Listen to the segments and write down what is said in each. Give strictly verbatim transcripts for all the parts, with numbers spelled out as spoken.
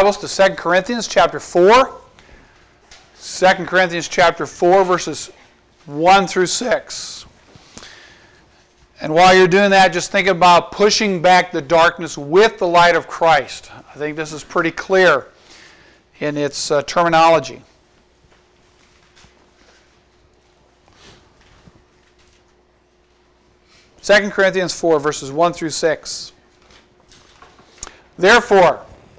Bibles to Second Corinthians chapter four. Second Corinthians chapter four, verses one through six. And while you're doing that, just think about pushing back the darkness with the light of Christ. I think this is pretty clear in its uh, terminology. Second Corinthians four, verses one through six. Therefore,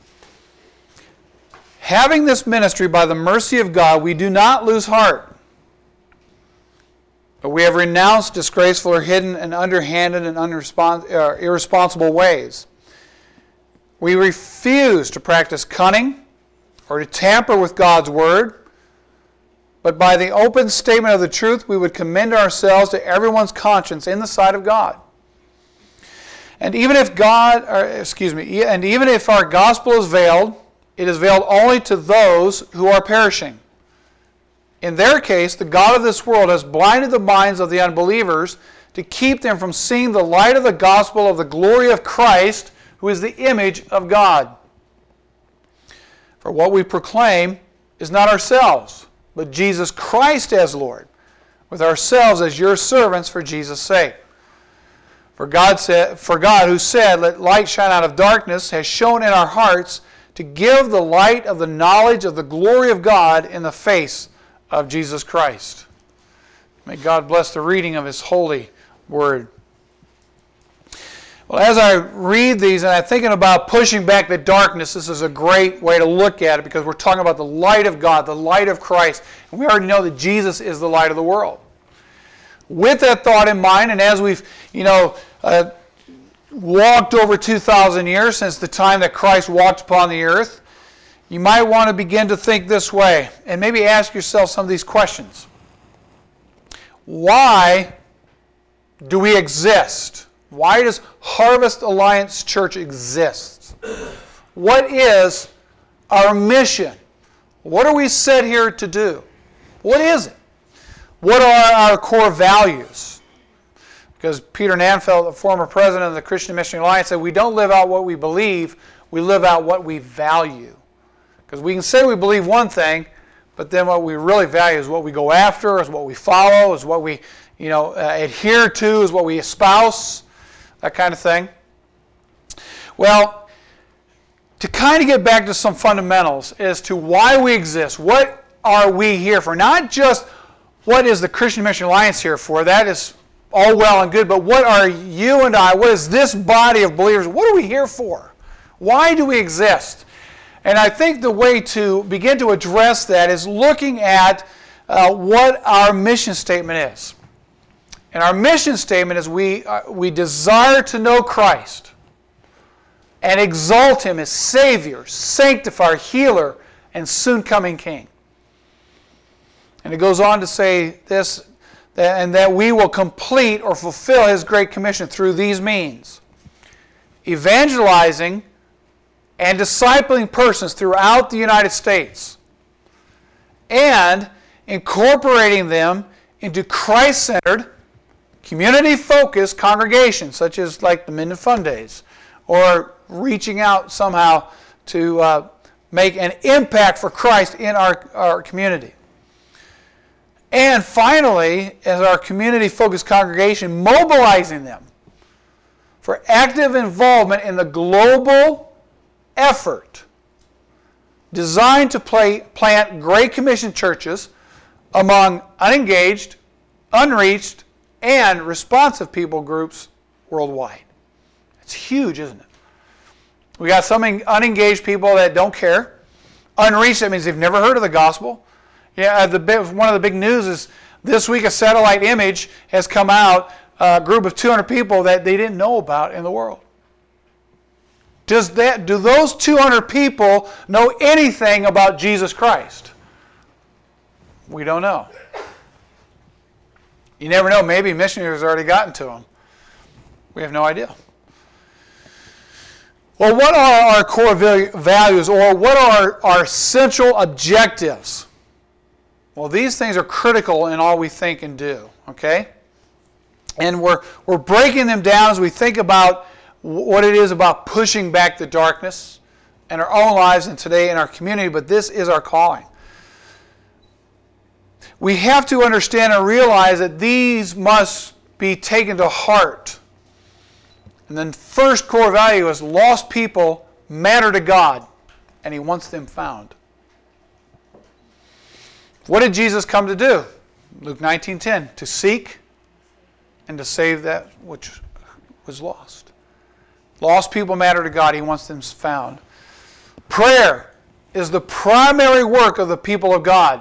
having this ministry by the mercy of God, we do not lose heart. But we have renounced disgraceful or hidden and underhanded and unrespons- uh, irresponsible ways. We refuse to practice cunning or to tamper with God's word, but by the open statement of the truth, we would commend ourselves to everyone's conscience in the sight of God. And even if God, or excuse me, and even if our gospel is veiled, it is veiled only to those who are perishing. In their case, the God of this world has blinded the minds of the unbelievers to keep them from seeing the light of the gospel of the glory of Christ, who is the image of God. For what we proclaim is not ourselves, but Jesus Christ as Lord, with ourselves as your servants for Jesus' sake. For God said, for God who said, "Let light shine out of darkness," has shone in our hearts to give the light of the knowledge of the glory of God in the face of Jesus Christ. May God bless the reading of His holy word. Well, as I read these and I'm thinking about pushing back the darkness, this is a great way to look at it because we're talking about the light of God, the light of Christ. And we already know that Jesus is the light of the world. With that thought in mind, and as we've, you know, uh, walked over two thousand years since the time that Christ walked upon the earth, you might want to begin to think this way and maybe ask yourself some of these questions. Why do we exist? Why does Harvest Alliance Church exist? What is our mission? What are we set here to do? What is it? What are our core values? Because Peter Nanfeld, the former president of the Christian Missionary Alliance, said we don't live out what we believe, we live out what we value. Because we can say we believe one thing, but then what we really value is what we go after, is what we follow, is what we, you know, uh, adhere to, is what we espouse, that kind of thing. Well, to kind of get back to some fundamentals as to why we exist, what are we here for? Not just what is the Christian Missionary Alliance here for? That is all well and good, but what are you and I, what is this body of believers, what are we here for? Why do we exist? And I think the way to begin to address that is looking at uh, what our mission statement is. And our mission statement is we, uh, we desire to know Christ and exalt Him as Savior, Sanctifier, Healer, and soon-coming King. And it goes on to say this, that, and that we will complete or fulfill His Great Commission through these means: evangelizing and discipling persons throughout the United States, and incorporating them into Christ-centered, community-focused congregations, such as like the Minden Fun Days, or reaching out somehow to uh, make an impact for Christ in our, our community. And finally, as our community-focused congregation, mobilizing them for active involvement in the global effort designed to play, plant Great Commission churches among unengaged, unreached, and responsive people groups worldwide. It's huge, isn't it? We got some unengaged people that don't care. Unreached, that means they've never heard of the gospel. Yeah, the one of the big news is this week a satellite image has come out, a group of two hundred people that they didn't know about in the world. Does that, do those two hundred people know anything about Jesus Christ? We don't know. You never know. Maybe missionaries already gotten to them. We have no idea. Well, what are our core values, or what are our central objectives? Well, these things are critical in all we think and do, okay? And we're, we're breaking them down as we think about what it is about pushing back the darkness, in our own lives and today in our community, but this is our calling. We have to understand and realize that these must be taken to heart. And then first core value is lost people matter to God, and He wants them found. What did Jesus come to do? Luke nineteen ten, to seek and to save that which was lost. Lost people matter to God. He wants them found. Prayer is the primary work of the people of God.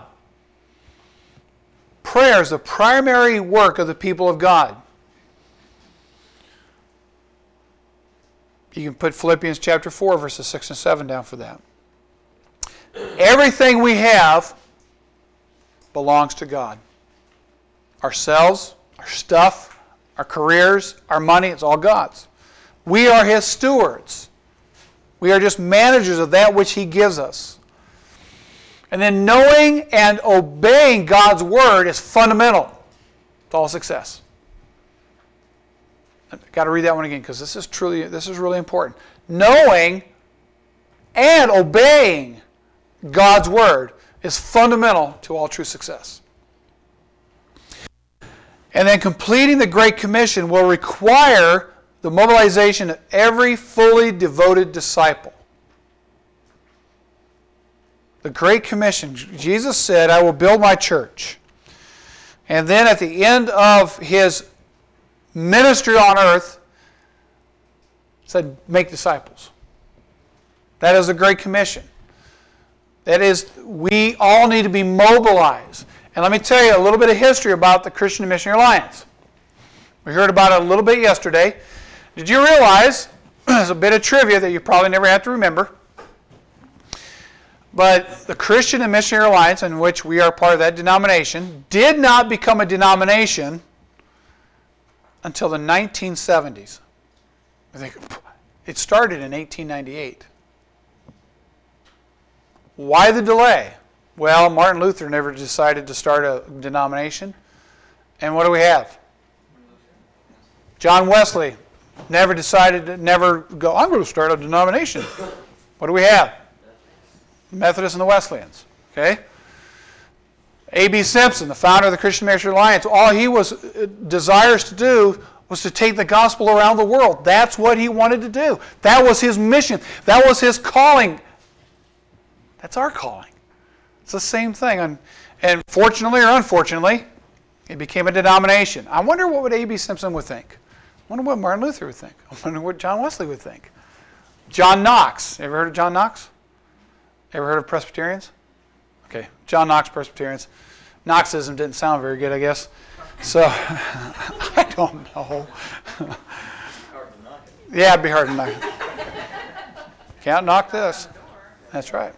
Prayer is the primary work of the people of God. You can put Philippians chapter four, verses six and seven down for that. Everything we have belongs to God. Ourselves, our stuff, our careers, our money, it's all God's. We are His stewards. We are just managers of that which He gives us. And then knowing and obeying God's Word is fundamental to all success. I've got to read that one again because this is truly, this is really important. Knowing and obeying God's Word is fundamental to all true success. And then completing the Great Commission will require the mobilization of every fully devoted disciple. The Great Commission, Jesus said, I will build my church. And then at the end of His ministry on earth, said, make disciples. That is the Great Commission. That is, we all need to be mobilized. And let me tell you a little bit of history about the Christian Missionary Alliance. We heard about it a little bit yesterday. Did you realize, there's a bit of trivia that you probably never have to remember, but the Christian and Missionary Alliance, in which we are part of that denomination, did not become a denomination until the nineteen seventies. I think it started in eighteen ninety-eight. Why the delay? Well, Martin Luther never decided to start a denomination. And what do we have? John Wesley never decided to never go, I'm going to start a denomination. What do we have? Methodists and the Wesleyans. Okay? A B Simpson, the founder of the Christian Missionary Alliance, all he was desires to do was to take the gospel around the world. That's what he wanted to do. That was his mission. That was his calling. That's our calling. It's the same thing. And, and fortunately or unfortunately, it became a denomination. I wonder what would A B Simpson would think. I wonder what Martin Luther would think. I wonder what John Wesley would think. John Knox. Ever heard of John Knox? Ever heard of Presbyterians? Okay, John Knox, Presbyterians. Knoxism didn't sound very good, I guess. So, I don't know. Yeah, it'd be hard to knock it. Can't knock this. That's right.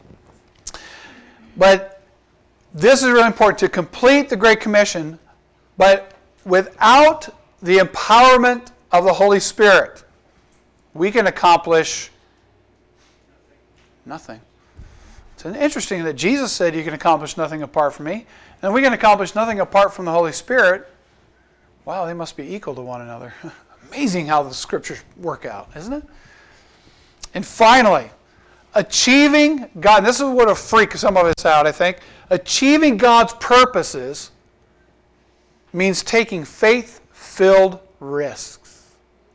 But this is really important, to complete the Great Commission, but without the empowerment of the Holy Spirit, we can accomplish nothing. It's interesting that Jesus said you can accomplish nothing apart from me, and we can accomplish nothing apart from the Holy Spirit. Wow, they must be equal to one another. Amazing how the Scriptures work out, isn't it? And finally, achieving God, and this is what will freak some of us out, I think. Achieving God's purposes means taking faith-filled risks.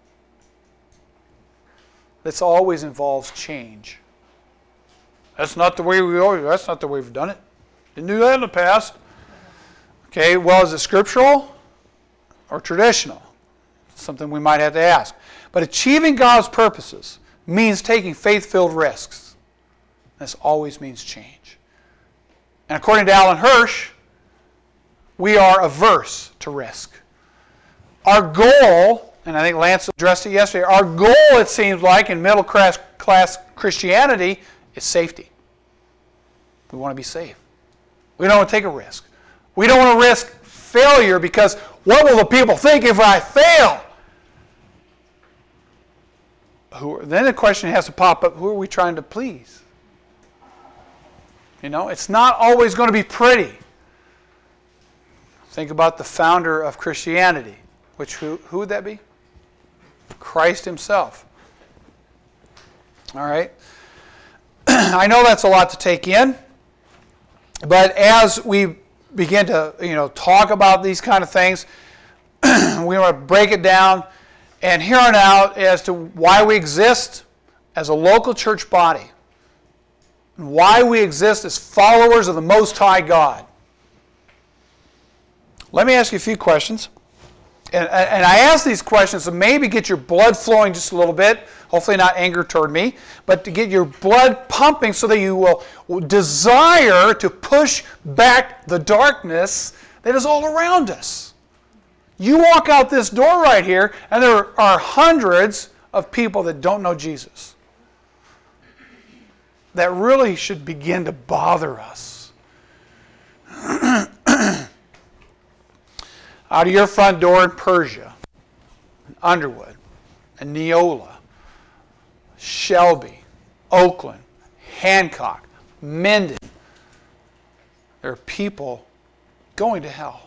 This always involves change. That's not the way we always, that's not the way we've done it. Didn't do that in the past. Okay, well, is it scriptural or traditional? Something we might have to ask. But achieving God's purposes means taking faith-filled risks. This always means change. And according to Alan Hirsch, we are averse to risk. Our goal, and I think Lance addressed it yesterday, our goal, it seems like, in middle class, class Christianity is safety. We want to be safe. We don't want to take a risk. We don't want to risk failure because what will the people think if I fail? Who, then the question has to pop up, who are we trying to please? You know, it's not always going to be pretty. Think about the founder of Christianity. Which who, who would that be? Christ himself. All right. I know that's a lot to take in, but as we begin to, you know, talk about these kind of things, we want to break it down and here on out as to why we exist as a local church body and why we exist as followers of the Most High God. Let me ask you a few questions. And, and I ask these questions to maybe get your blood flowing just a little bit, hopefully not anger toward me, but to get your blood pumping so that you will desire to push back the darkness that is all around us. You walk out this door right here, and there are hundreds of people that don't know Jesus. That really should begin to bother us. Out of your front door in Persia, in Underwood, in Neola, Shelby, Oakland, Hancock, Mendon, there are people going to hell.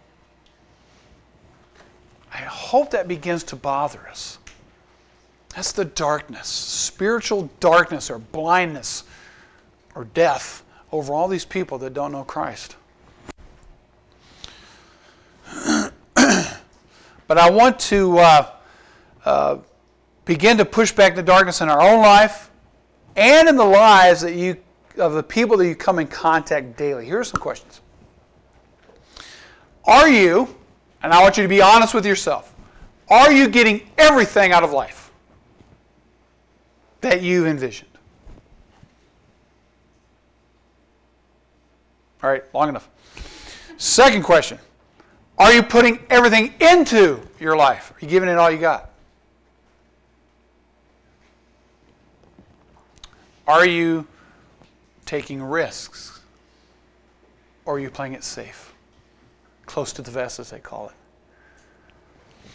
I hope that begins to bother us. That's the darkness, spiritual darkness or blindness or death over all these people that don't know Christ. But I want to uh, uh, begin to push back the darkness in our own life and in the lives that you of the people that you come in contact daily. Here are some questions. Are you, and I want you to be honest with yourself, are you getting everything out of life that you envisioned? All right, long enough. Second question. Are you putting everything into your life? Are you giving it all you got? Are you taking risks? Or are you playing it safe? Close to the vest, as they call it.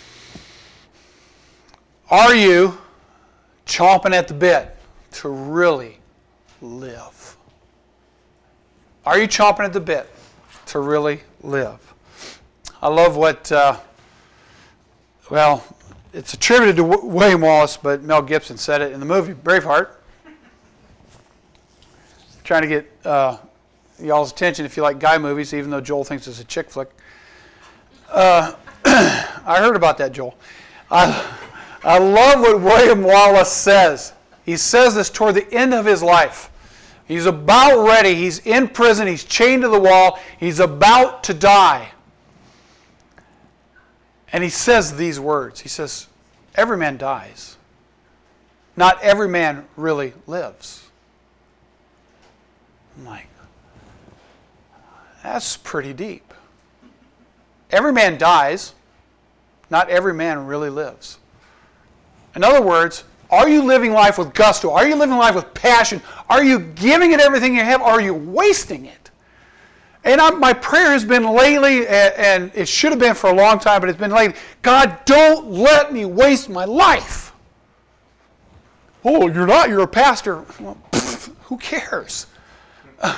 Are you chomping at the bit to really live? Are you chomping at the bit to really live? I love what, uh, well, it's attributed to w- William Wallace, but Mel Gibson said it in the movie Braveheart. Trying to get uh, y'all's attention if you like guy movies, even though Joel thinks it's a chick flick. Uh, I heard about that, Joel. I, I love what William Wallace says. He says this toward the end of his life. He's about ready. He's in prison. He's chained to the wall. He's about to die. And he says these words. He says, every man dies. Not every man really lives. I'm like, that's pretty deep. Every man dies. Not every man really lives. In other words, are you living life with gusto? Are you living life with passion? Are you giving it everything you have? Or are you wasting it? And I'm, my prayer has been lately, and, and it should have been for a long time, but it's been lately, God, don't let me waste my life. Oh, you're not, you're a pastor. Well, pff, who cares? Uh,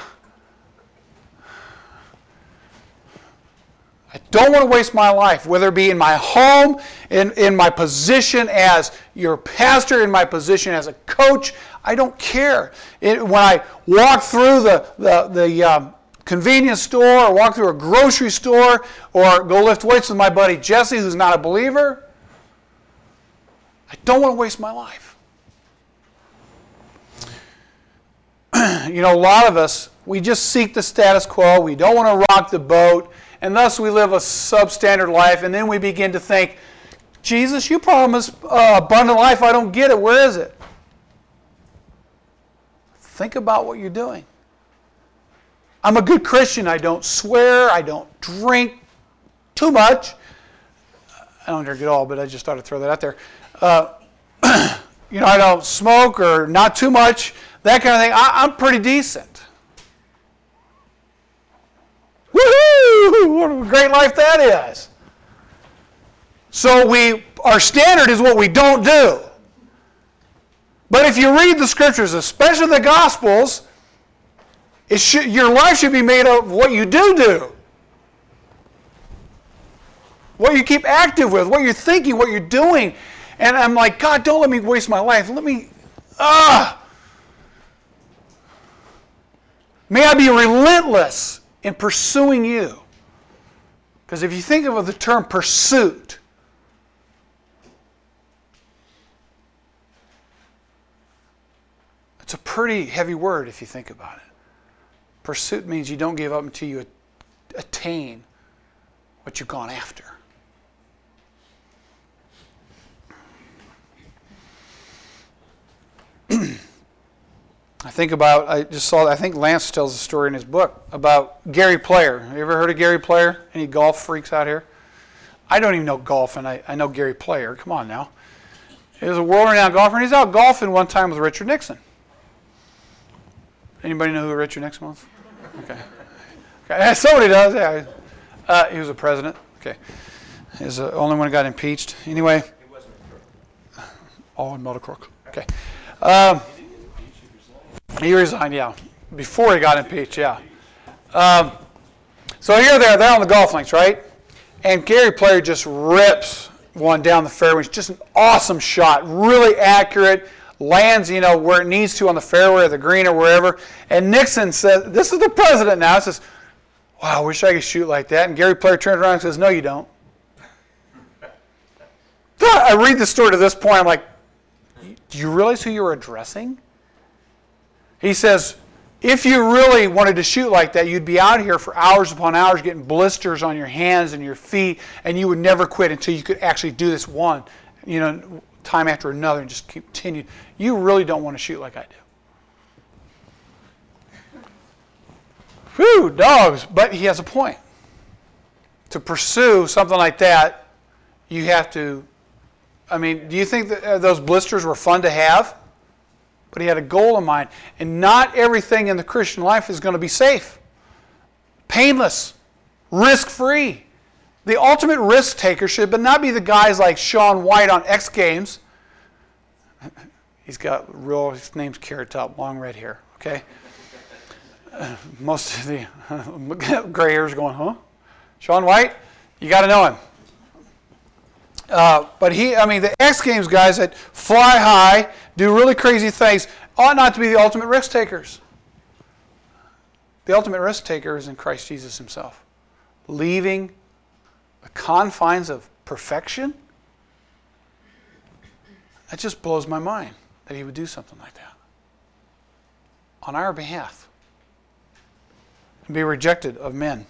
I don't want to waste my life, whether it be in my home, in, in my position as your pastor, in my position as a coach. I don't care. It, when I walk through the, the, the um, convenience store or walk through a grocery store or go lift weights with my buddy Jesse, who's not a believer, I don't want to waste my life. You know, a lot of us, we just seek the status quo. We don't want to rock the boat. And thus we live a substandard life. And then we begin to think, Jesus, you promised uh, abundant life. I don't get it. Where is it? Think about what you're doing. I'm a good Christian. I don't swear. I don't drink too much. I don't drink at all, but I just thought I'd throw that out there. Uh, you know, I don't smoke or not too much, that kind of thing. I, I'm pretty decent. Woohoo! What a great life that is. So we, our standard is what we don't do. But if you read the scriptures, especially the Gospels, it should, your life should be made of what you do do. What you keep active with, what you're thinking, what you're doing. And I'm like, God, don't let me waste my life. Let me, ah. May I be relentless in pursuing you. Because if you think of the term pursuit, it's a pretty heavy word if you think about it. Pursuit means you don't give up until you attain what you've gone after. I think about, I just saw, I think Lance tells a story in his book about Gary Player. Have you ever heard of Gary Player? Any golf freaks out here? I don't even know golf, and I, I know Gary Player. Come on now. He was a world-renowned golfer, and he's out golfing one time with Richard Nixon. Anybody know who Richard Nixon was? Okay. Okay. Somebody does, yeah. Uh, he was a president. Okay. He was the only one who got impeached. Anyway. He wasn't a crook. Oh, not a crook. Okay. Um, he resigned, yeah. Before he got impeached, yeah. Um, so here they're, they're on the golf links, right? And Gary Player just rips one down the fairway. It's just an awesome shot, really accurate, lands, you know, where it needs to on the fairway or the green or wherever. And Nixon says, this is the president now, says, wow, I wish I could shoot like that. And Gary Player turns around and says, no, you don't. I read the story to this point, I'm like, do you realize who you're addressing? He says, if you really wanted to shoot like that, you'd be out here for hours upon hours getting blisters on your hands and your feet, and you would never quit until you could actually do this one, you know, time after another and just continue. You really don't want to shoot like I do. Whew, dogs. But he has a point. To pursue something like that, you have to, I mean, do you think that those blisters were fun to have? But he had a goal in mind. And not everything in the Christian life is going to be safe, painless, risk-free. The ultimate risk taker should but not be the guys like Shaun White on X Games. He's got real, his name's Carrot Top, long red hair, okay? Uh, most of the gray hairs going, huh? Shaun White, you got to know him. Uh, but he, I mean, the X Games guys that fly high, do really crazy things, ought not to be the ultimate risk takers. The ultimate risk taker is in Christ Jesus himself. Leaving the confines of perfection? That just blows my mind that he would do something like that. On our behalf. And be rejected of men.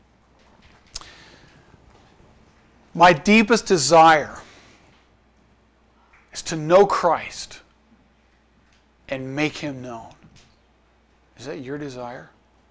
My deepest desire is to know Christ and make him known. Is that your desire?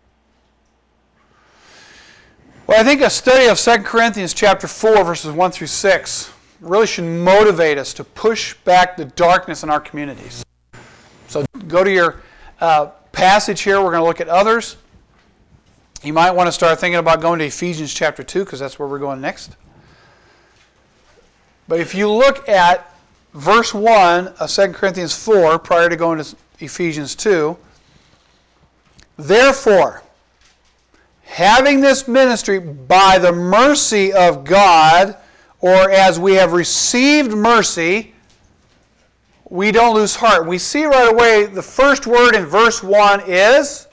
Well, I think a study of Second Corinthians chapter four, verses one through six, really should motivate us to push back the darkness in our communities. So go to your uh, passage here. We're going to look at others. You might want to start thinking about going to Ephesians chapter two, because that's where we're going next. But if you look at verse one of Second Corinthians four, prior to going to Ephesians two, therefore, having this ministry by the mercy of God, or as we have received mercy, we don't lose heart. We see right away the first word in verse one is?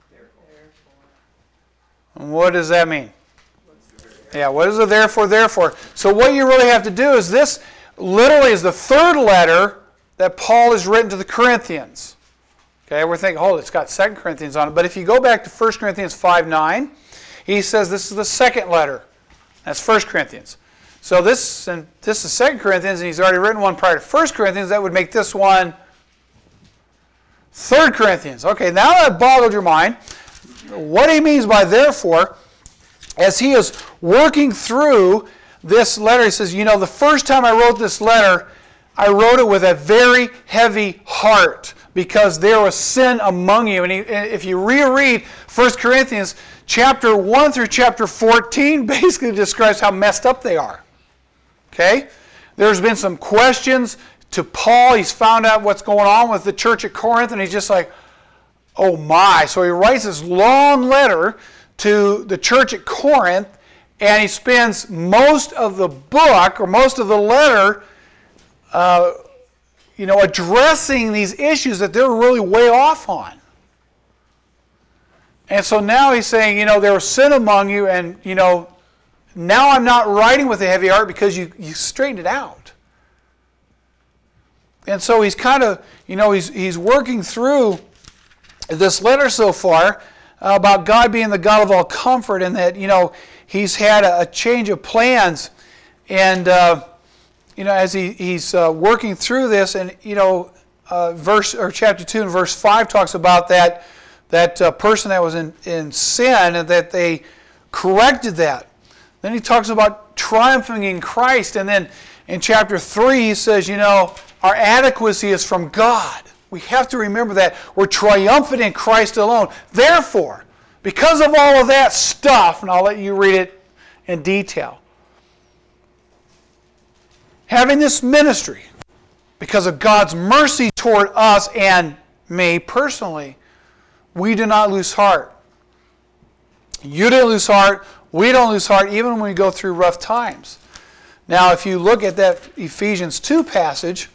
Therefore. What does that mean? Yeah, what is the therefore, therefore? So what you really have to do is this literally is the third letter that Paul has written to the Corinthians. Okay, we're thinking, oh, it's got Second Corinthians on it. But if you go back to First Corinthians five nine, he says this is the second letter. That's First Corinthians. So this, and this is Second Corinthians, and he's already written one prior to First Corinthians. That would make this one Third Corinthians. Okay, now that boggled your mind. What he means by therefore, as he is working through this letter, he says, you know, the first time I wrote this letter, I wrote it with a very heavy heart because there was sin among you. And he, if you reread First Corinthians, chapter one through chapter fourteen basically describes how messed up they are. Okay? There's been some questions to Paul. He's found out what's going on with the church at Corinth, and he's just like, oh my. So he writes this long letter to the church at Corinth, and he spends most of the book, or most of the letter, uh, you know, addressing these issues that they're really way off on. And so now he's saying, you know, there was sin among you, and, you know, now I'm not writing with a heavy heart because you, you straightened it out. And so he's kind of, you know, he's, he's working through this letter so far uh, about God being the God of all comfort, and that, you know, he's had a, a change of plans. And, uh, you know, as he, he's uh, working through this, and, you know, uh, verse or chapter two and verse five talks about that, that uh, person that was in, in sin, and that they corrected that. Then he talks about triumphing in Christ. And then in chapter three he says, you know, our adequacy is from God. We have to remember that. We're triumphant in Christ alone. Therefore, because of all of that stuff, and I'll let you read it in detail, having this ministry, because of God's mercy toward us and me personally, we do not lose heart. You didn't lose heart. We don't lose heart even when we go through rough times. Now, if you look at that Ephesians two passage,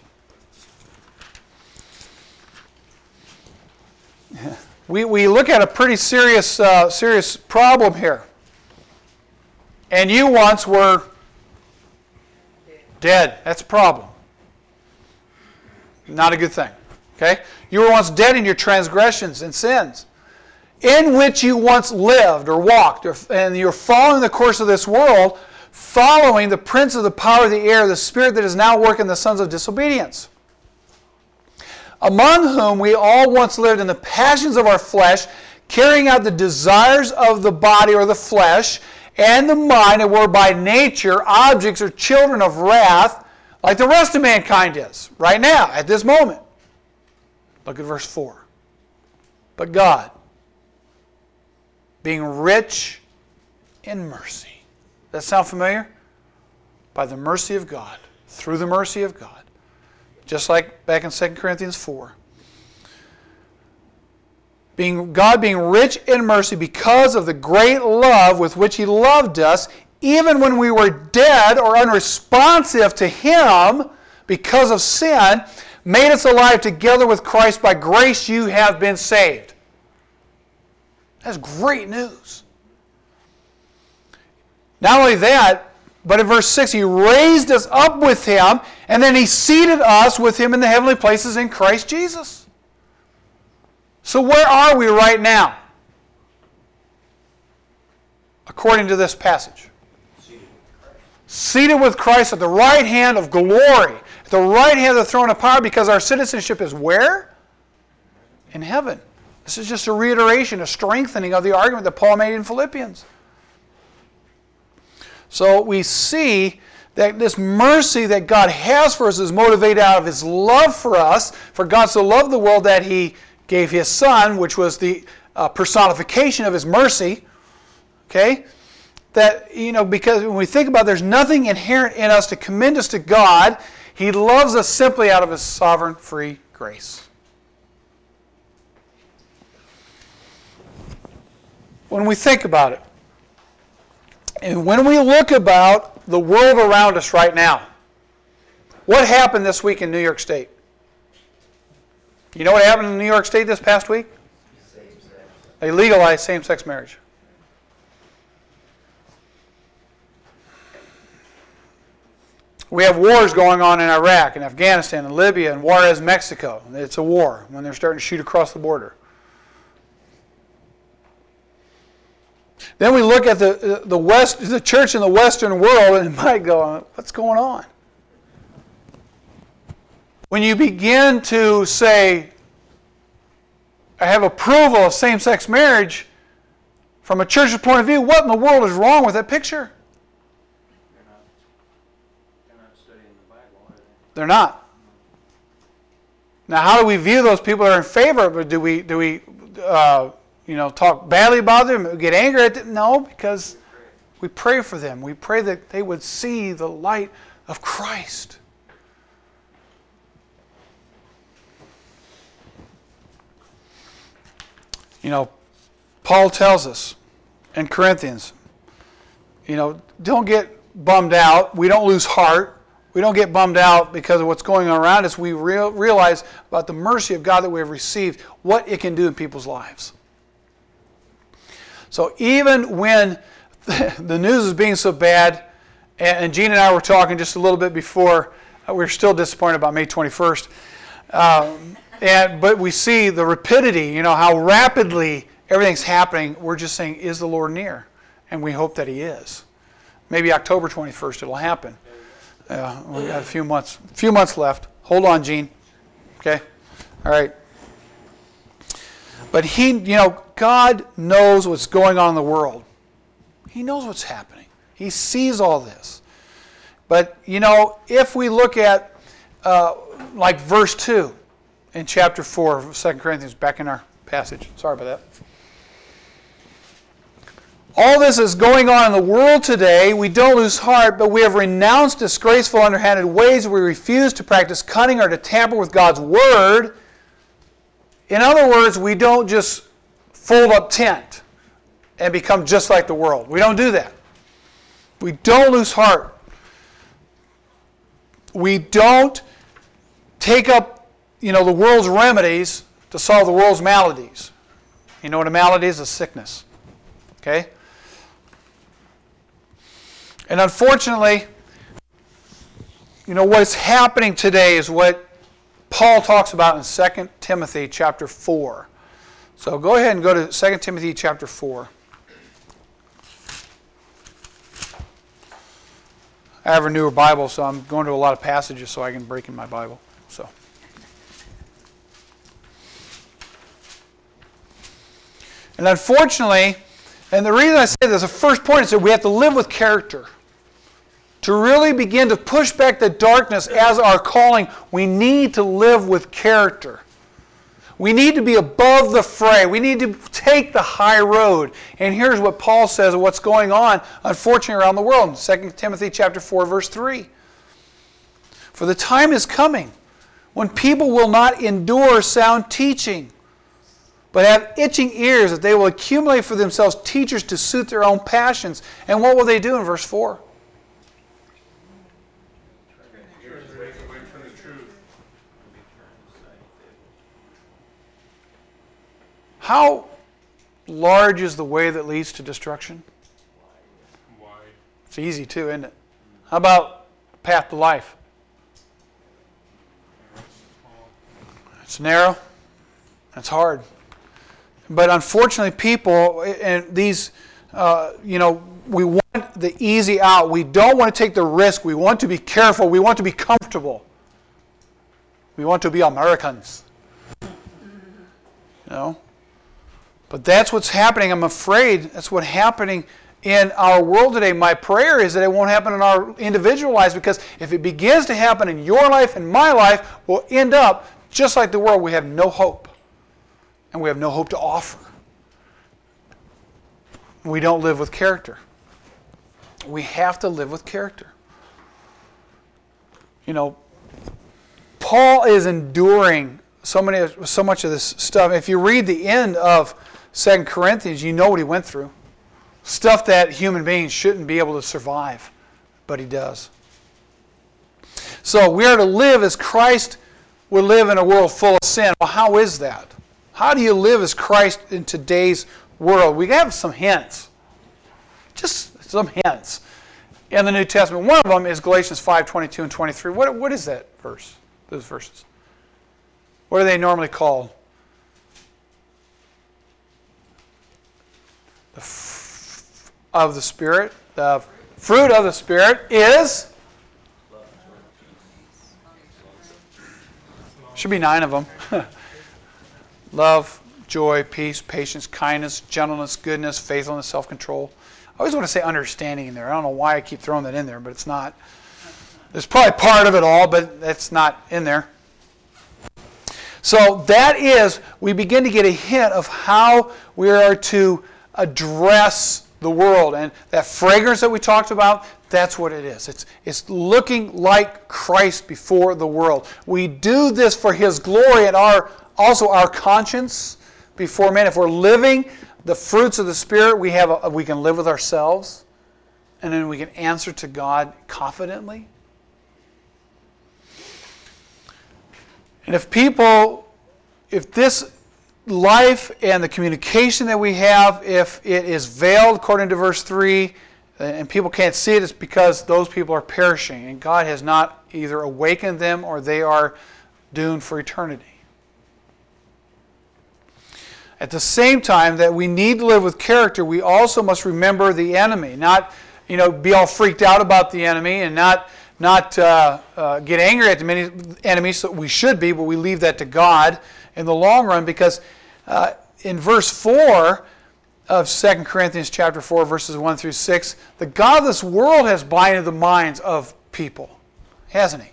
we, we look at a pretty serious, uh, serious problem here. And you once were dead. That's a problem. Not a good thing. Okay? You were once dead in your transgressions and sins, in which you once lived or walked, or, and you're following the course of this world, following the prince of the power of the air, the spirit that is now working the sons of disobedience, among whom we all once lived in the passions of our flesh, carrying out the desires of the body or the flesh and the mind, and were by nature objects or children of wrath, like the rest of mankind is, right now, at this moment. Look at verse four. But God, being rich in mercy. Does that sound familiar? By the mercy of God, through the mercy of God. Just like back in Second Corinthians four. Being, God being rich in mercy because of the great love with which He loved us, even when we were dead or unresponsive to Him because of sin, made us alive together with Christ. By grace you have been saved. That's great news. Not only that, but in verse six, He raised us up with Him, and then He seated us with Him in the heavenly places in Christ Jesus. So where are we right now? According to this passage. Seated with Christ at the right hand of glory, at the right hand of the throne of power, because our citizenship is where? In heaven. This is just a reiteration, a strengthening of the argument that Paul made in Philippians. So we see that this mercy that God has for us is motivated out of His love for us. For God so loved the world that He gave His Son, which was the uh, personification of His mercy. Okay? That, you know, because when we think about it, there's nothing inherent in us to commend us to God. He loves us simply out of His sovereign, free grace. When we think about it, and when we look about the world around us right now, what happened this week in New York State? You know what happened in New York State this past week? They legalized same-sex marriage. We have wars going on in Iraq and Afghanistan and Libya and Juarez, Mexico. It's a war when they're starting to shoot across the border. Then we look at the the West, the church in the Western world, and it might go, what's going on? When you begin to say, I have approval of same-sex marriage from a church's point of view, what in the world is wrong with that picture? They're not, they're not studying the Bible, are they? They're not. Now, how do we view those people that are in favor of it? Do we, do we uh, you know, talk badly about them, get angry at them? No, because we pray for them. We pray that they would see the light of Christ. You know, Paul tells us in Corinthians, you know, don't get bummed out. We don't lose heart. We don't get bummed out because of what's going on around us. We real, realize about the mercy of God that we have received, what it can do in people's lives. So even when the news is being so bad, and Gene and I were talking just a little bit before, we we're still disappointed about May twenty-first, um, and but we see the rapidity, you know, how rapidly everything's happening. We're just saying, is the Lord near? And we hope that He is. Maybe October twenty-first it'll happen. Uh, we got a few months, few months left. Hold on, Gene. Okay, all right. But He, you know, God knows what's going on in the world. He knows what's happening. He sees all this. But, you know, if we look at, uh, like, verse two in chapter four of Second Corinthians, back in our passage. Sorry about that. All this is going on in the world today. We don't lose heart, but we have renounced disgraceful, underhanded ways. We refuse to practice cunning or to tamper with God's word. In other words, we don't just fold up tent and become just like the world. We don't do that. We don't lose heart. We don't take up, you know, the world's remedies to solve the world's maladies. You know what a malady is? A sickness. Okay? And unfortunately, you know, what's happening today is what Paul talks about in Second Timothy chapter four. So go ahead and go to Second Timothy chapter four. I have a newer Bible, so I'm going to a lot of passages so I can break in my Bible. So, and unfortunately, and the reason I say this, the first point is that we have to live with character. To really begin to push back the darkness as our calling, we need to live with character. We need to be above the fray. We need to take the high road. And here's what Paul says of what's going on, unfortunately, around the world in Second Timothy chapter four, verse three. For the time is coming when people will not endure sound teaching, but have itching ears, that they will accumulate for themselves teachers to suit their own passions. And what will they do in verse four? How large is the way that leads to destruction? Wide. It's easy too, isn't it? How about path to life? It's narrow. It's hard. But unfortunately, people, and these, uh, you know, we want the easy out. We don't want to take the risk. We want to be careful. We want to be comfortable. We want to be Americans. You know? But that's what's happening. I'm afraid that's what's happening in our world today. My prayer is that it won't happen in our individual lives, because if it begins to happen in your life and my life, we'll end up just like the world. We have no hope. And we have no hope to offer. We don't live with character. We have to live with character. You know, Paul is enduring so many, so much of this stuff. If you read the end of Second Corinthians, you know what he went through. Stuff that human beings shouldn't be able to survive, but he does. So we are to live as Christ would live in a world full of sin. Well, how is that? How do you live as Christ in today's world? We have some hints. Just some hints in the New Testament. One of them is Galatians five, twenty-two and twenty-three. What, what is that verse? Those verses. What are they normally called? The f- of the Spirit. The fruit of the Spirit is? Should be nine of them. Love, joy, peace, patience, kindness, gentleness, goodness, faithfulness, self-control. I always want to say understanding in there. I don't know why I keep throwing that in there, but it's not. It's probably part of it all, but that's not in there. So that is, we begin to get a hint of how we are to address the world. And that fragrance that we talked about, that's what it is. It's, it's looking like Christ before the world. We do this for His glory and our also our conscience before men. If we're living the fruits of the Spirit, we have a, we can live with ourselves, and then we can answer to God confidently. And if people, if this life and the communication that we have, if it is veiled according to verse three, and people can't see it, it's because those people are perishing, and God has not either awakened them or they are doomed for eternity. At the same time that we need to live with character, we also must remember the enemy. Not, you know, be all freaked out about the enemy and not not uh, uh, get angry at the many enemies. So we should be, but we leave that to God in the long run, because uh, in verse four of Second Corinthians chapter four, verses one through six, the God of this world has blinded the minds of people, hasn't he?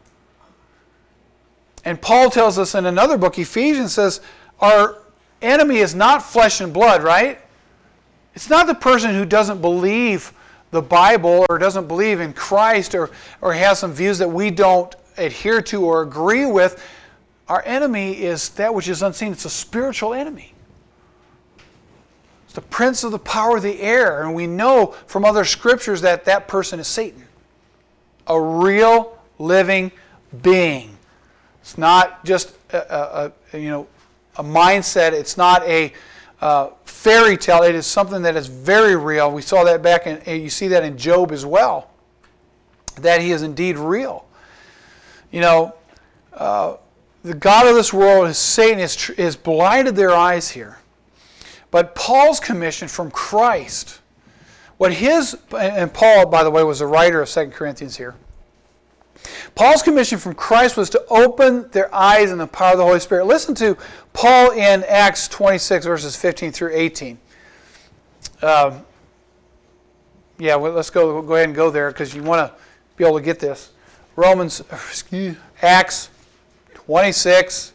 And Paul tells us in another book, Ephesians, says, our enemy is not flesh and blood, right? It's not the person who doesn't believe the Bible or doesn't believe in Christ or, or has some views that we don't adhere to or agree with. Our enemy is that which is unseen. It's a spiritual enemy. It's the prince of the power of the air. And we know from other scriptures that that person is Satan. A real living being. It's not just a, a, a you know, a mindset. It's not a uh, fairy tale. It is something that is very real. We saw that back in, you see that in Job as well, that he is indeed real. You know, uh, the God of this world, is Satan, has, has blinded their eyes here. But Paul's commission from Christ, what his, and Paul, by the way, was the writer of Second Corinthians here. Paul's commission from Christ was to open their eyes in the power of the Holy Spirit. Listen to Paul in Acts twenty-six, verses fifteen through eighteen. Um, yeah, well, let's go, go ahead and go there, because you want to be able to get this. Romans, excuse, Acts twenty-six.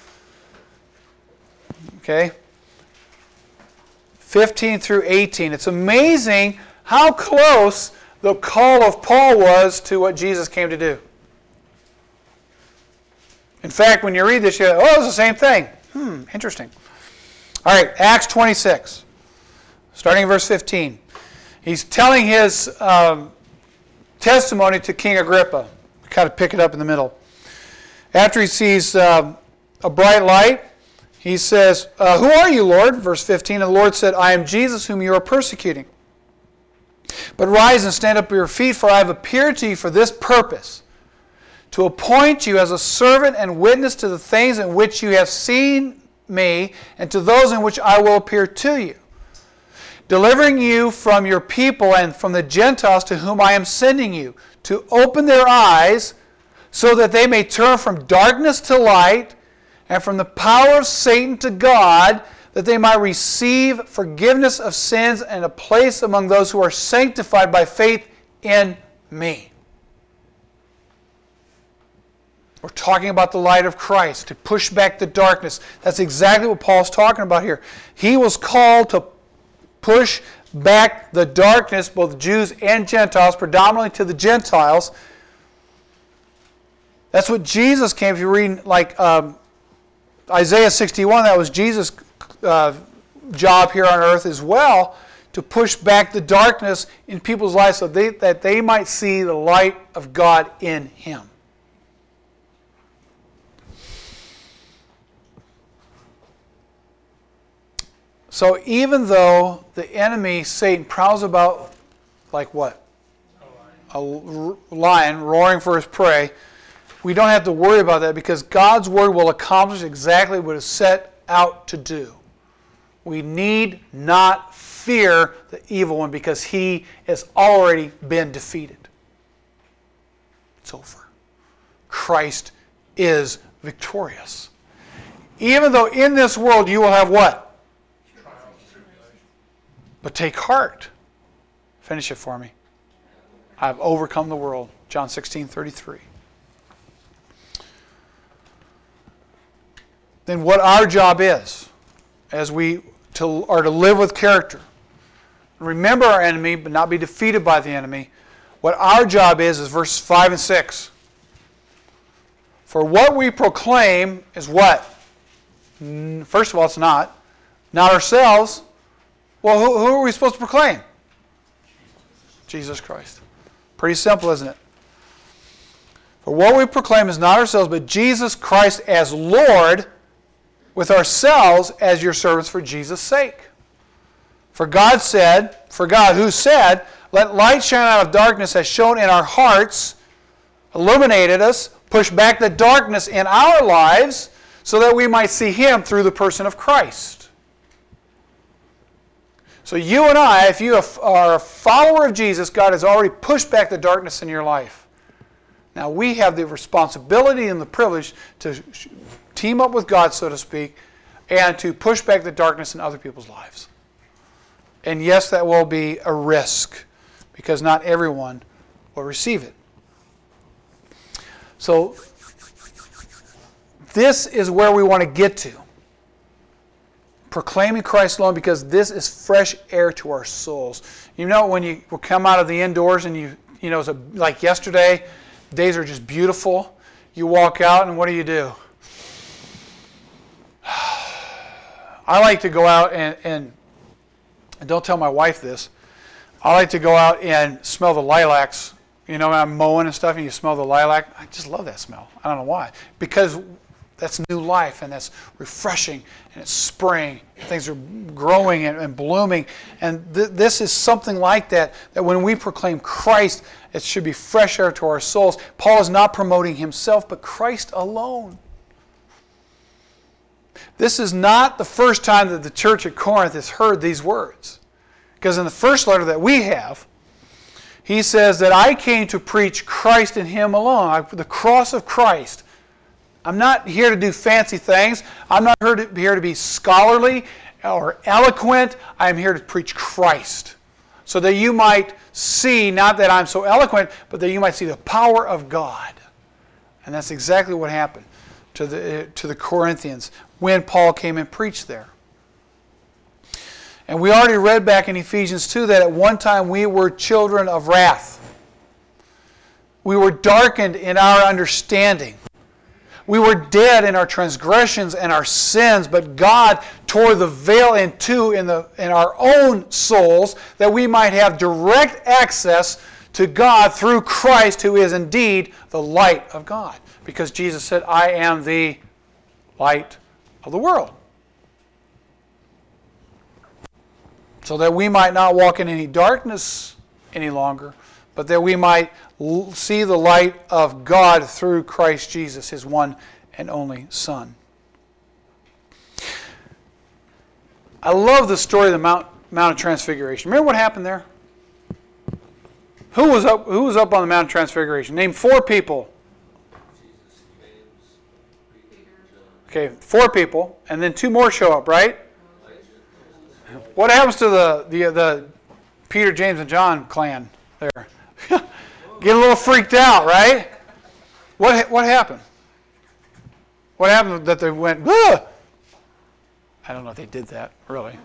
Okay. fifteen through eighteen. It's amazing how close the call of Paul was to what Jesus came to do. In fact, when you read this, you go, oh, it's the same thing. Hmm, interesting. All right, Acts twenty-six, starting in verse fifteen. He's telling his um, testimony to King Agrippa. Kind of pick it up in the middle. After he sees uh, a bright light, he says, uh, who are you, Lord? Verse fifteen, and the Lord said, I am Jesus whom you are persecuting. But rise and stand up on your feet, for I have appeared to you for this purpose, to appoint you as a servant and witness to the things in which you have seen me, and to those in which I will appear to you, delivering you from your people and from the Gentiles to whom I am sending you, to open their eyes so that they may turn from darkness to light and from the power of Satan to God, that they might receive forgiveness of sins and a place among those who are sanctified by faith in me. We're talking about the light of Christ, to push back the darkness. That's exactly what Paul's talking about here. He was called to push back the darkness, both Jews and Gentiles, predominantly to the Gentiles. That's what Jesus came. If you read like um, Isaiah sixty-one, that was Jesus' uh, job here on earth as well, to push back the darkness in people's lives so they, that they might see the light of God in Him. So even though the enemy, Satan, prowls about like what? A lion. A lion roaring for his prey, we don't have to worry about that, because God's word will accomplish exactly what it's set out to do. We need not fear the evil one, because he has already been defeated. It's over. Christ is victorious. Even though in this world you will have what? But take heart. Finish it for me. I have overcome the world. John sixteen thirty-three. Then what our job is, as we to, are to live with character, remember our enemy, but not be defeated by the enemy. What our job is, is verses five and six. For what we proclaim is what? First of all, it's not. Not ourselves. Well, who, who are we supposed to proclaim? Jesus Christ. Pretty simple, isn't it? For what we proclaim is not ourselves, but Jesus Christ as Lord, with ourselves as your servants for Jesus' sake. For God said, for God who said, let light shine out of darkness, has shone in our hearts, illuminated us, pushed back the darkness in our lives, so that we might see Him through the person of Christ. So you and I, if you are a follower of Jesus, God has already pushed back the darkness in your life. Now we have the responsibility and the privilege to team up with God, so to speak, and to push back the darkness in other people's lives. And yes, that will be a risk, because not everyone will receive it. So this is where we want to get to. Proclaiming Christ alone, because this is fresh air to our souls. You know, when you come out of the indoors and you, you know, it's a, like yesterday, days are just beautiful. You walk out and what do you do? I like to go out and, and, and don't tell my wife this, I like to go out and smell the lilacs. You know, when I'm mowing and stuff and you smell the lilac, I just love that smell. I don't know why. Because that's new life, and that's refreshing, and it's spring, and things are growing and, and blooming. And th- this is something like that, that when we proclaim Christ, it should be fresh air to our souls. Paul is not promoting himself, but Christ alone. This is not the first time that the church at Corinth has heard these words. Because in the first letter that we have, he says that I came to preach Christ and Him alone, the cross of Christ. I'm not here to do fancy things. I'm not here to, here to be scholarly or eloquent. I'm here to preach Christ. So that you might see, not that I'm so eloquent, but that you might see the power of God. And that's exactly what happened to the, to the Corinthians when Paul came and preached there. And we already read back in Ephesians two that at one time we were children of wrath. We were darkened in our understanding. We were dead in our transgressions and our sins, but God tore the veil in two in, the, in our own souls that we might have direct access to God through Christ, who is indeed the light of God. Because Jesus said, I am the light of the world. So that we might not walk in any darkness any longer, but that we might see the light of God through Christ Jesus, His one and only Son. I love the story of the Mount, Mount of Transfiguration. Remember what happened there? Who was up, who was up on the Mount of Transfiguration? Name four people. Okay, four people, and then two more show up, right? What happens to the, the, the Peter, James, and John clan there? Get a little freaked out, right? What what happened? What happened that they went, ugh! I don't know if they did that, really.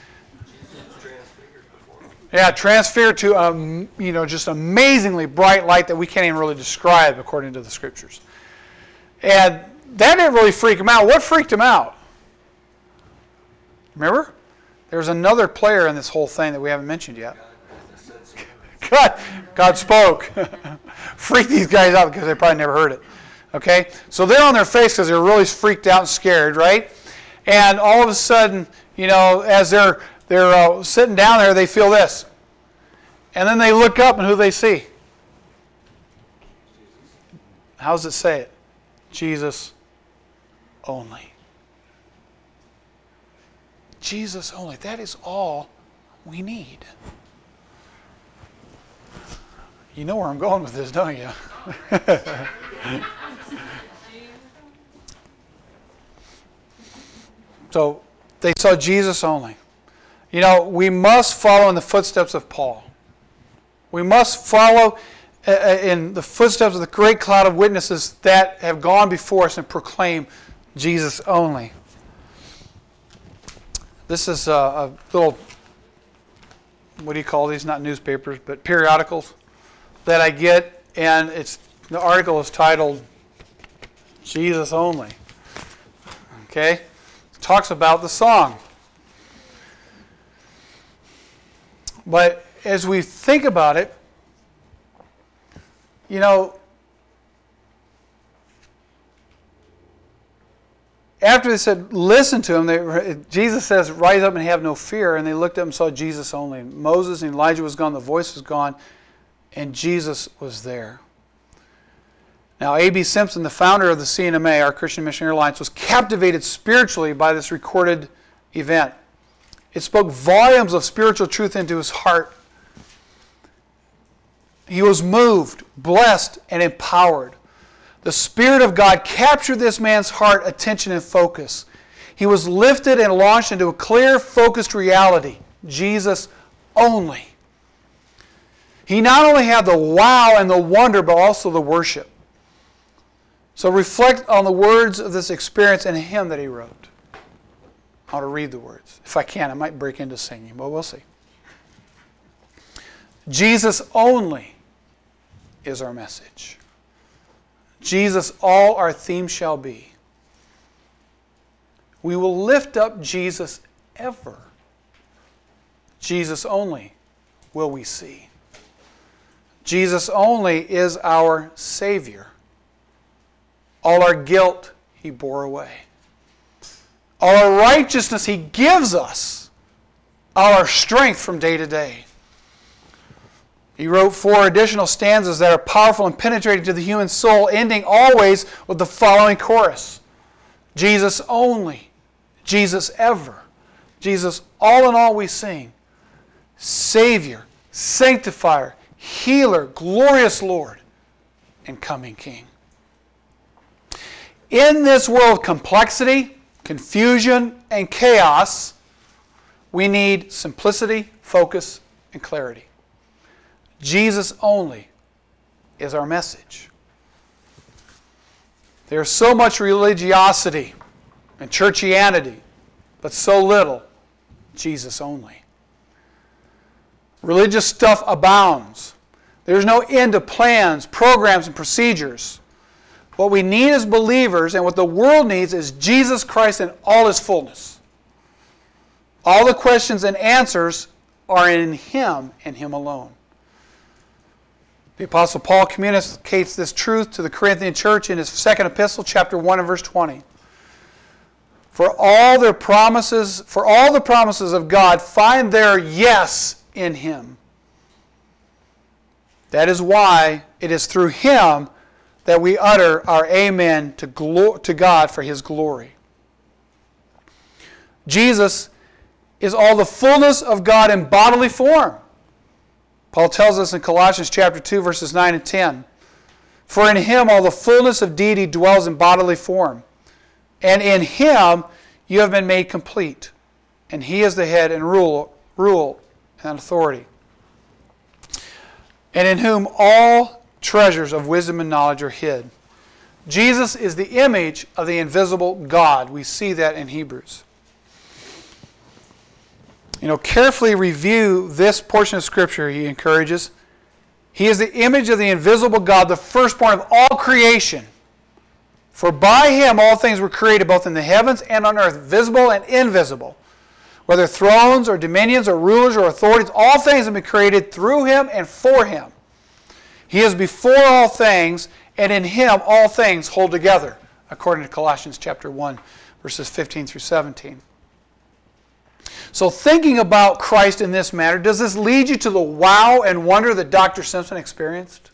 Yeah, transfigured to um, you know, just amazingly bright light that we can't even really describe according to the Scriptures. And that didn't really freak him out. What freaked him out? Remember? There's another player in this whole thing that we haven't mentioned yet. God, God spoke. Freaked these guys out because they probably never heard it. Okay? So they're on their face because they're really freaked out and scared, right? And all of a sudden, you know, as they're they're uh, sitting down there, they feel this. And then they look up and who they see? How does it say it? Jesus only. Jesus only. That is all we need. You know where I'm going with this, don't you? So they saw Jesus only. You know, we must follow in the footsteps of Paul. We must follow in the footsteps of the great cloud of witnesses that have gone before us and proclaim Jesus only. This is a, a little, what do you call these? Not newspapers, but periodicals that I get, and it's the article is titled Jesus Only. Okay? It talks about the song. But as we think about it, you know, after they said, listen to him, they, Jesus says, rise up and have no fear. And they looked up and saw Jesus only. Moses and Elijah was gone, the voice was gone, and Jesus was there. Now, A B Simpson, the founder of the C N M A, our Christian Missionary Alliance, was captivated spiritually by this recorded event. It spoke volumes of spiritual truth into his heart. He was moved, blessed, and empowered. The Spirit of God captured this man's heart, attention, and focus. He was lifted and launched into a clear, focused reality. Jesus only. He not only had the wow and the wonder, but also the worship. So reflect on the words of this experience and a hymn that he wrote. I want to read the words. If I can, I might break into singing, but we'll see. Jesus only is our message. Jesus, all our theme shall be. We will lift up Jesus ever. Jesus only will we see. Jesus only is our Savior. All our guilt He bore away. All our righteousness He gives us. All our strength from day to day. He wrote four additional stanzas that are powerful and penetrating to the human soul, ending always with the following chorus. Jesus only, Jesus ever, Jesus all in all we sing. Savior, Sanctifier, Healer, Glorious Lord, and Coming King. In this world of complexity, confusion, and chaos, we need simplicity, focus, and clarity. Jesus only is our message. There's so much religiosity and churchianity, but so little Jesus only. Religious stuff abounds. There's no end to plans, programs, and procedures. What we need as believers and what the world needs is Jesus Christ in all His fullness. All the questions and answers are in Him and Him alone. The Apostle Paul communicates this truth to the Corinthian church in his second epistle, chapter one and verse twenty. For all their promises, for all the promises of God find their yes in Him. That is why it is through Him that we utter our amen to, glo- to God for His glory. Jesus is all the fullness of God in bodily form. Paul tells us in Colossians chapter two, verses nine and ten, for in Him all the fullness of deity dwells in bodily form, and in Him you have been made complete, and He is the head and rule, rule and authority, and in whom all treasures of wisdom and knowledge are hid. Jesus is the image of the invisible God. We see that in Hebrews. You know, carefully review this portion of Scripture, he encourages. He is the image of the invisible God, the firstborn of all creation. For by Him all things were created, both in the heavens and on earth, visible and invisible. Whether thrones or dominions or rulers or authorities, all things have been created through Him and for Him. He is before all things, and in Him all things hold together, according to Colossians chapter one, verses fifteen through seventeen. So thinking about Christ in this manner, does this lead you to the wow and wonder that Doctor Simpson experienced?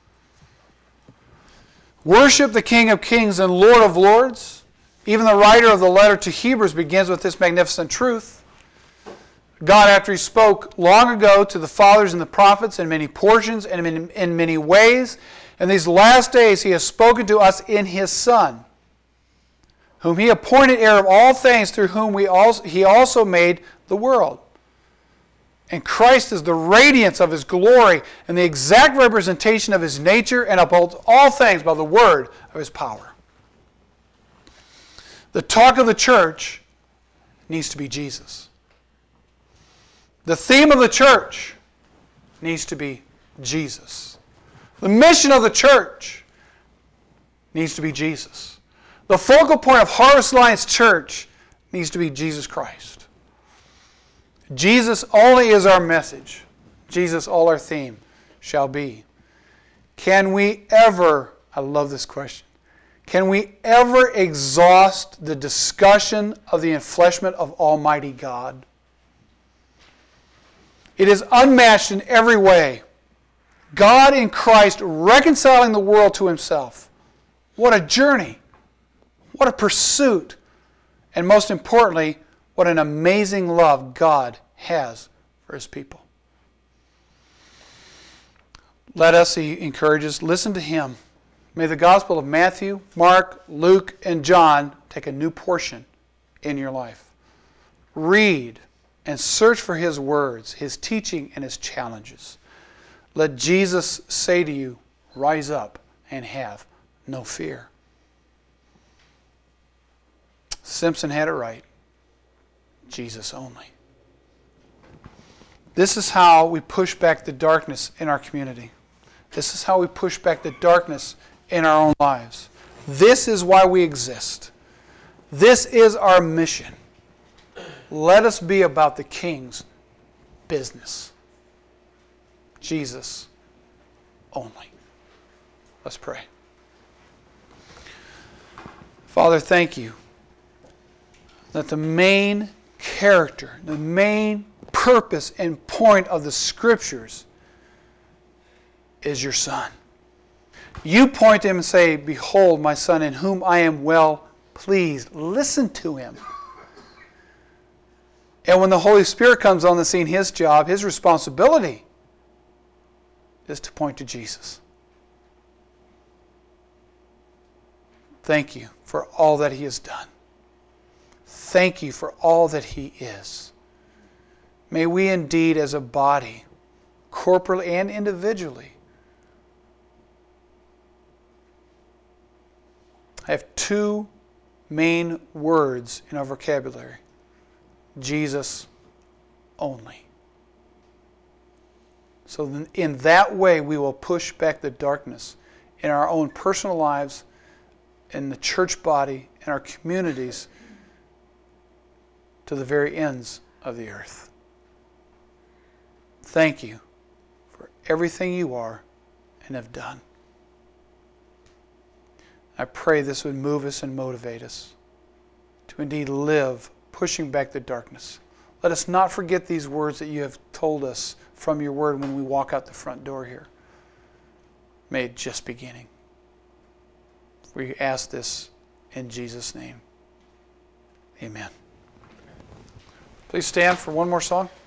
Worship the King of Kings and Lord of Lords. Even the writer of the letter to Hebrews begins with this magnificent truth. God, after He spoke long ago to the fathers and the prophets in many portions and in, in many ways, in these last days He has spoken to us in His Son, whom He appointed heir of all things, through whom we also, He also made the world. And Christ is the radiance of His glory and the exact representation of His nature, and upholds all things by the word of His power. The talk of the church needs to be Jesus. The theme of the church needs to be Jesus. The mission of the church needs to be Jesus. The focal point of Harvest Alliance Church needs to be Jesus Christ. Jesus only is our message. Jesus, all our theme shall be. Can we ever, I love this question, Can we ever exhaust the discussion of the enfleshment of Almighty God? It is unmatched in every way. God in Christ reconciling the world to Himself. What a journey. What a pursuit. And most importantly, what an amazing love God has for His people. Let us, He encourages, listen to Him. May the Gospel of Matthew, Mark, Luke, and John take a new portion in your life. Read and search for His words, His teaching, and His challenges. Let Jesus say to you, rise up and have no fear. Simpson had it right. Jesus only. This is how we push back the darkness in our community. This is how we push back the darkness in our own lives. This is why we exist. This is our mission. Let us be about the King's business. Jesus only. Let's pray. Father, thank you that the main character, the main purpose and point of the Scriptures is your Son. You point to Him and say, behold my Son in whom I am well pleased. Listen to Him. And when the Holy Spirit comes on the scene, His job, His responsibility is to point to Jesus. Thank you for all that He has done. Thank you for all that He is. May we indeed as a body, corporately and individually, have two main words in our vocabulary. Jesus only. So in that way we will push back the darkness in our own personal lives, in the church body, in our communities, to the very ends of the earth. Thank you for everything you are and have done. I pray this would move us and motivate us to indeed live pushing back the darkness. Let us not forget these words that you have told us from your word when we walk out the front door here. May it just beginning. We ask this in Jesus' name. Amen. Please stand for one more song.